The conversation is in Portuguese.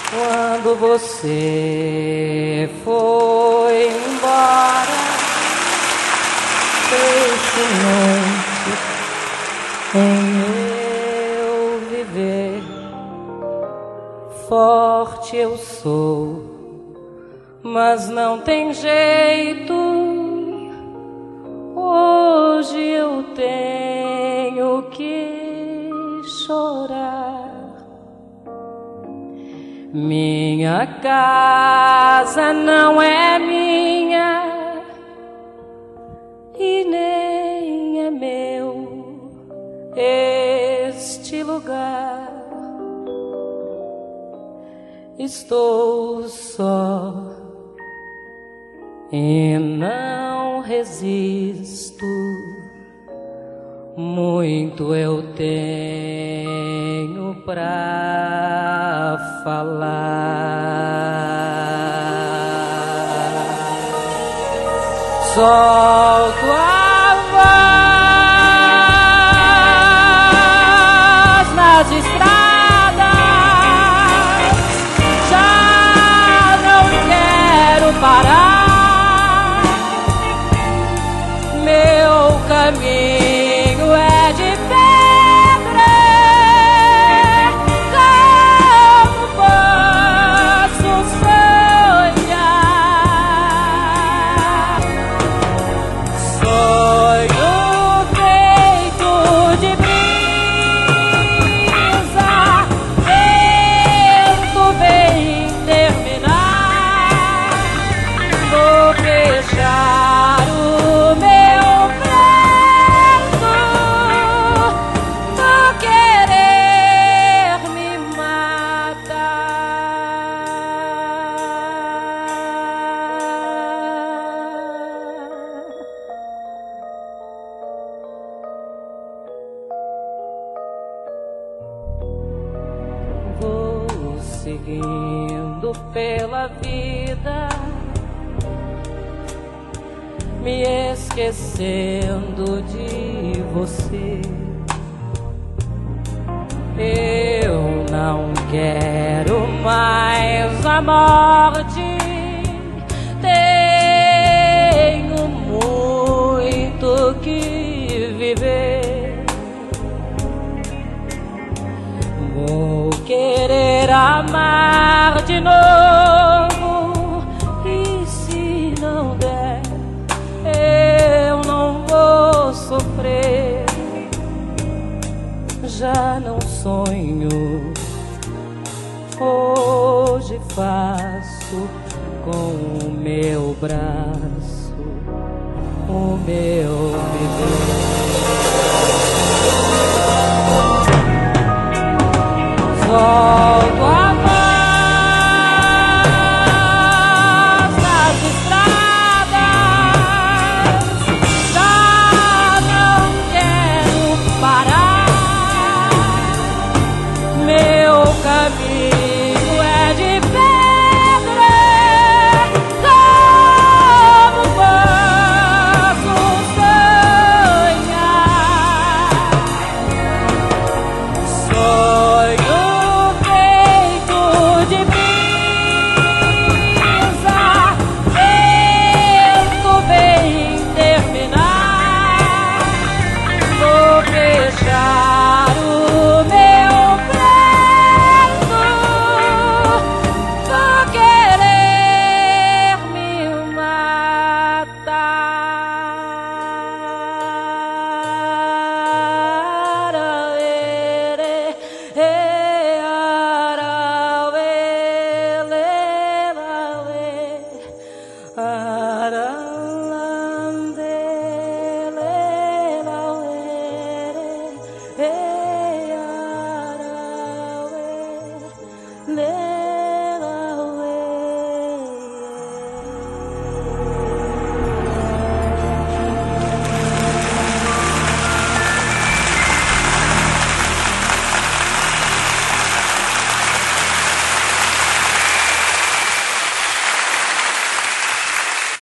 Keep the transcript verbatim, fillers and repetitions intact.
Quando você foi embora, deixe-me em meu viver. Forte eu sou, mas não tem jeito. Hoje eu tenho que chorar. Minha casa não é minha e nem é meu este lugar. Estou só e não resisto. Muito eu tenho pra falar. Solto a voz nas estradas, já não quero parar. Meu caminho seguindo pela vida, me esquecendo de você. Eu não quero mais a morte, tenho muito que viver. Vou querer amar de novo, e se não der, eu não vou sofrer. Já não sonho, hoje faço com o meu braço o meu viver. Oh